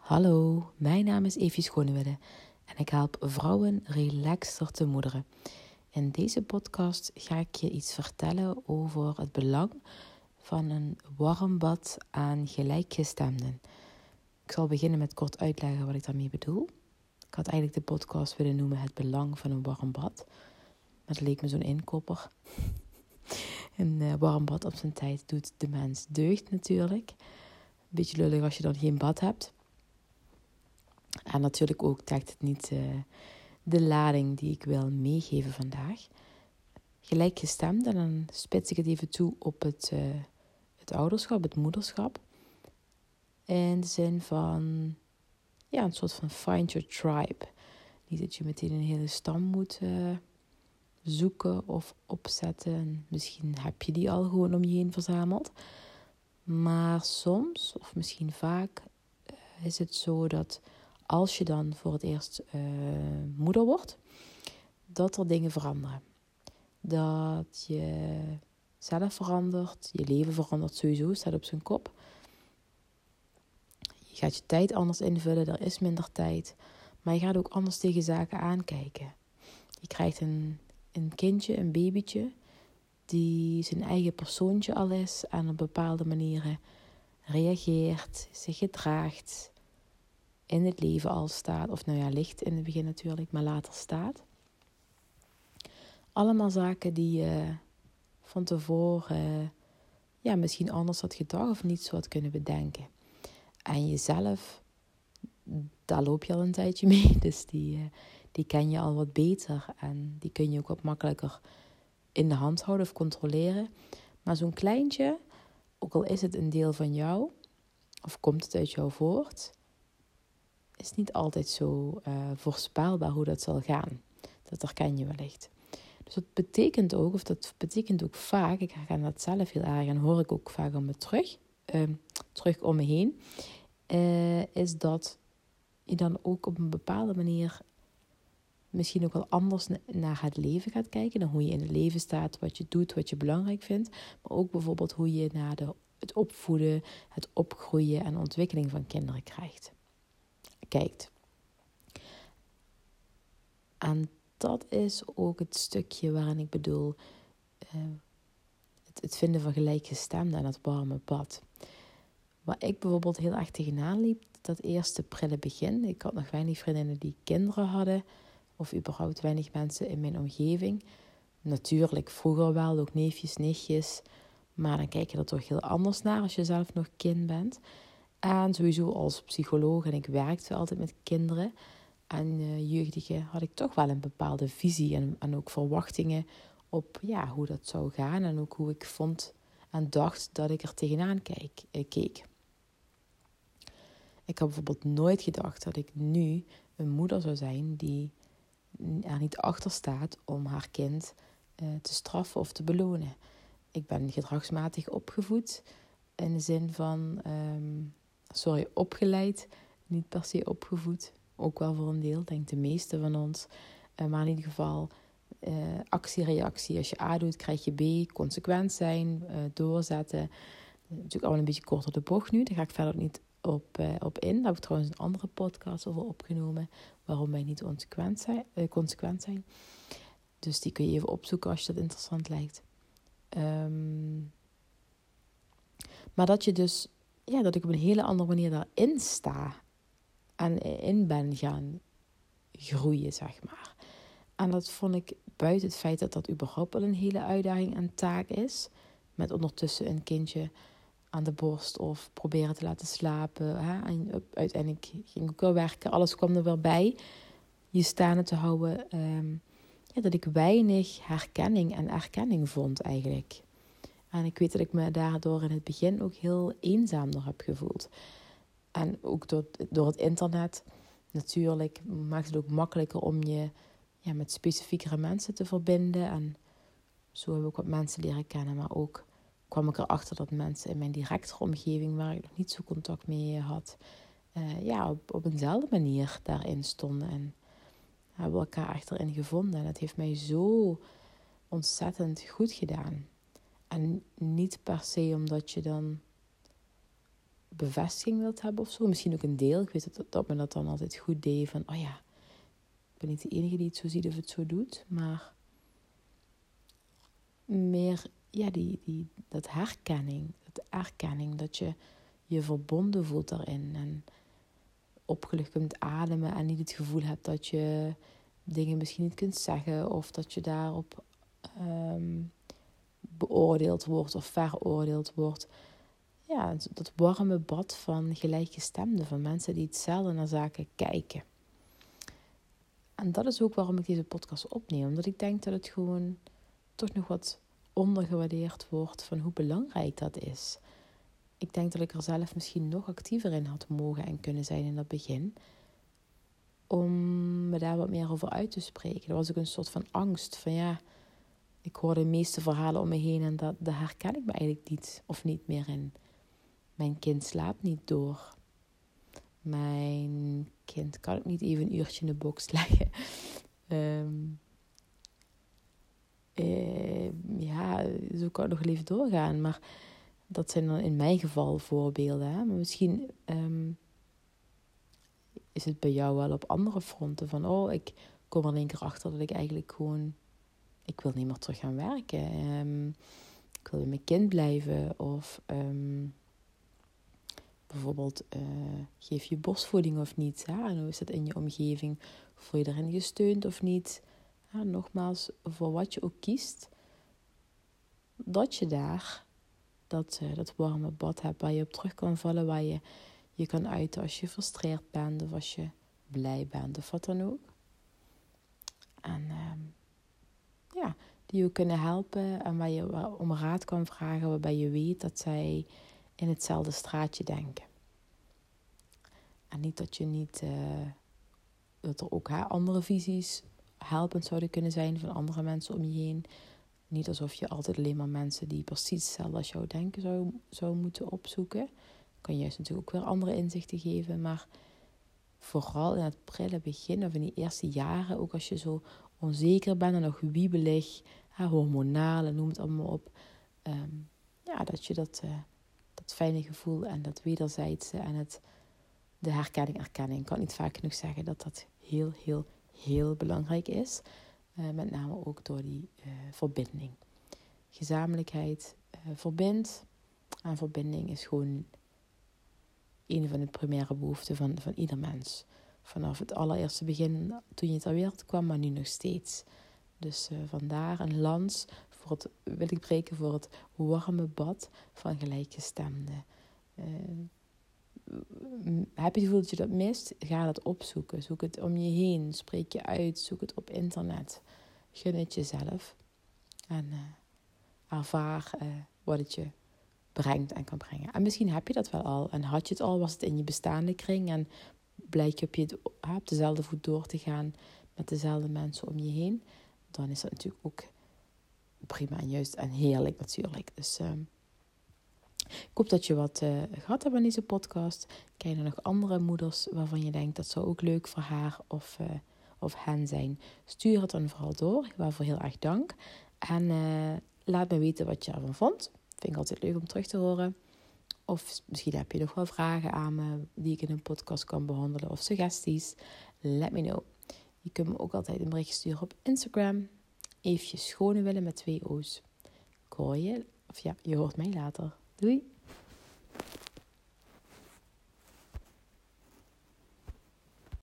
Hallo, mijn naam is Evie Schonewille en ik help vrouwen relaxter te moederen. In deze podcast ga ik je iets vertellen over het belang van een warm bad aan gelijkgestemden. Ik zal beginnen met kort uitleggen wat ik daarmee bedoel. Ik had eigenlijk de podcast willen noemen het belang van een warm bad. Maar dat leek me zo'n inkopper. Een warm bad op zijn tijd doet de mens deugd natuurlijk. Een beetje lullig als je dan geen bad hebt. En natuurlijk ook dekt het niet de lading die ik wil meegeven vandaag. Gelijkgestemd, en dan spits ik het even toe op het ouderschap, het moederschap. In de zin van, een soort van find your tribe. Niet dat je meteen een hele stam moet zoeken of opzetten. Misschien heb je die al gewoon om je heen verzameld. Maar soms, of misschien vaak, is het zo dat als je dan voor het eerst moeder wordt, dat er dingen veranderen. Dat je zelf verandert, je leven verandert sowieso, staat op zijn kop. Je gaat je tijd anders invullen, er is minder tijd. Maar je gaat ook anders tegen zaken aankijken. Je krijgt een kindje, een babytje, die zijn eigen persoontje al is en op bepaalde manieren reageert, zich gedraagt, in het leven al staat. Of ligt in het begin natuurlijk, maar later staat. Allemaal zaken die je van tevoren misschien anders had gedacht of niet zo had kunnen bedenken. En jezelf, daar loop je al een tijdje mee. Dus die ken je al wat beter. En die kun je ook wat makkelijker in de hand houden of controleren. Maar zo'n kleintje, ook al is het een deel van jou, of komt het uit jou voort, is niet altijd zo voorspelbaar hoe dat zal gaan. Dat herken je wellicht. Dus dat betekent ook vaak, ik herken dat zelf heel erg en hoor ik ook vaak om me terug om me heen, is dat je dan ook op een bepaalde manier misschien ook wel anders naar het leven gaat kijken, dan hoe je in het leven staat, wat je doet, wat je belangrijk vindt, maar ook bijvoorbeeld hoe je naar het opvoeden, het opgroeien en ontwikkeling van kinderen kijkt. En dat is ook het stukje waarin ik bedoel het vinden van gelijkgestemden en het warme bad. Waar ik bijvoorbeeld heel erg tegenaan liep, dat eerste prille begin. Ik had nog weinig vriendinnen die kinderen hadden, of überhaupt weinig mensen in mijn omgeving. Natuurlijk vroeger wel, ook neefjes, nichtjes, maar dan kijk je er toch heel anders naar als je zelf nog kind bent. En sowieso als psycholoog, en ik werkte altijd met kinderen en jeugdigen, had ik toch wel een bepaalde visie en ook verwachtingen op hoe dat zou gaan. En ook hoe ik vond en dacht dat ik er tegenaan keek. Ik had bijvoorbeeld nooit gedacht dat ik nu een moeder zou zijn die er niet achter staat om haar kind te straffen of te belonen. Ik ben gedragsmatig opgevoed in de zin van, opgeleid, niet per se opgevoed. Ook wel voor een deel, denk de meeste van ons. Maar in ieder geval, actie-reactie. Als je A doet, krijg je B. Consequent zijn, doorzetten. Natuurlijk allemaal een beetje kort op de bocht nu. Daar ga ik verder niet op in. Daar heb ik trouwens een andere podcast over opgenomen. Waarom wij niet consequent zijn. Dus die kun je even opzoeken als je dat interessant lijkt. Maar dat je dus, dat ik op een hele andere manier daarin sta. En in ben gaan groeien, zeg maar. En dat vond ik buiten het feit dat dat überhaupt wel een hele uitdaging en taak is. Met ondertussen een kindje aan de borst of proberen te laten slapen. En uiteindelijk ging ik ook wel werken. Alles kwam er wel bij. Je staande te houden. Dat ik weinig herkenning en erkenning vond eigenlijk. En ik weet dat ik me daardoor in het begin ook heel eenzaam heb gevoeld. En ook door het internet natuurlijk maakt het ook makkelijker om je met specifiekere mensen te verbinden. En zo heb ik ook wat mensen leren kennen. Maar ook kwam ik erachter dat mensen in mijn directere omgeving, waar ik nog niet zo contact mee had, op eenzelfde manier daarin stonden. En hebben we elkaar echt erin gevonden. En het heeft mij zo ontzettend goed gedaan. En niet per se omdat je dan bevestiging wilt hebben of zo. Misschien ook een deel. Ik weet dat me dat dan altijd goed deed. Van, oh ja, ik ben niet de enige die het zo ziet of het zo doet. Maar meer, ja, dat erkenning. Dat je je verbonden voelt daarin. En opgelucht kunt ademen. En niet het gevoel hebt dat je dingen misschien niet kunt zeggen. Of dat je daarop beoordeeld wordt of veroordeeld wordt. Ja, dat warme bad van gelijkgestemden, van mensen die hetzelfde naar zaken kijken. En dat is ook waarom ik deze podcast opneem. Omdat ik denk dat het gewoon toch nog wat ondergewaardeerd wordt van hoe belangrijk dat is. Ik denk dat ik er zelf misschien nog actiever in had mogen en kunnen zijn in dat begin. Om me daar wat meer over uit te spreken. Er was ook een soort van angst van ja, ik hoor de meeste verhalen om me heen en daar herken ik me eigenlijk niet of niet meer in. Mijn kind slaapt niet door. Mijn kind kan ook niet even een uurtje in de box leggen. Ja, zo kan het nog even doorgaan. Maar dat zijn dan in mijn geval voorbeelden. Hè? Maar misschien is het bij jou wel op andere fronten. Van, ik kom er in één keer achter dat ik eigenlijk gewoon... Ik wil niet meer terug gaan werken. Ik wil bij mijn kind blijven. Of... bijvoorbeeld, geef je borstvoeding of niet? Ja? En hoe is dat in je omgeving? Voel je daarin gesteund of niet? Ja, nogmaals, voor wat je ook kiest, dat je daar dat warme bad hebt waar je op terug kan vallen, waar je je kan uiten als je frustreerd bent of als je blij bent of wat dan ook. En die je kunnen helpen en waar je om raad kan vragen, waarbij je weet dat zij in hetzelfde straatje denken. En niet dat je niet, dat er ook andere visies helpend zouden kunnen zijn van andere mensen om je heen. Niet alsof je altijd alleen maar mensen die precies hetzelfde als jou denken zou moeten opzoeken. Kan juist natuurlijk ook weer andere inzichten geven. Maar vooral in het prille begin of in die eerste jaren, ook als je zo onzeker bent en nog wiebelig, hormonaal, noem het allemaal op. Dat je dat fijne gevoel en dat wederzijdse en de erkenning. Ik kan niet vaak genoeg zeggen dat dat heel, heel, heel belangrijk is. Met name ook door die verbinding. Gezamenlijkheid verbindt. En verbinding is gewoon een van de primaire behoeften van ieder mens. Vanaf het allereerste begin, toen je ter wereld kwam, maar nu nog steeds. Dus vandaar een lans wil ik breken voor het warme bad van gelijkgestemden. Heb je het gevoel dat je dat mist? Ga dat opzoeken. Zoek het om je heen. Spreek je uit. Zoek het op internet. Gun het jezelf. En ervaar wat het je brengt en kan brengen. En misschien heb je dat wel al. En had je het al, was het in je bestaande kring. En blijk je op dezelfde voet door te gaan met dezelfde mensen om je heen. Dan is dat natuurlijk ook prima en juist en heerlijk natuurlijk. Dus ik hoop dat je wat gehad hebt aan deze podcast. Ken je nog andere moeders waarvan je denkt dat zou ook leuk voor haar of hen zijn? Stuur het dan vooral door. Waarvoor heel erg dank. En laat me weten wat je ervan vond. Vind ik altijd leuk om terug te horen. Of misschien heb je nog wel vragen aan me die ik in een podcast kan behandelen. Of suggesties. Let me know. Je kunt me ook altijd een bericht sturen op Instagram. Eefje Schonewille met 2 O's. Ik hoor je. Of ja, je hoort mij later. Doei!